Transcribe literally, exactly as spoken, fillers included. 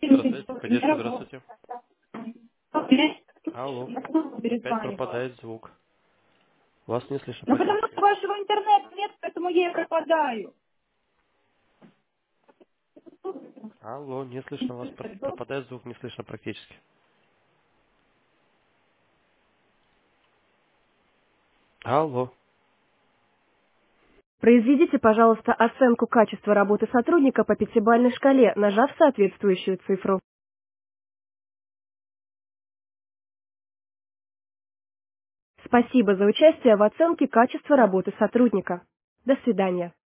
Здравствуйте, поддержка, здравствуйте. Алло, опять Перезваниваю. пропадает звук. Вас не слышно Ну, потому практически. что вашего интернета нет, поэтому я и пропадаю. Алло, не слышно вас, пр- пропадает звук, не слышно практически. Алло. Произведите, пожалуйста, оценку качества работы сотрудника по пятибалльной шкале, нажав соответствующую цифру. Спасибо за участие в оценке качества работы сотрудника. До свидания.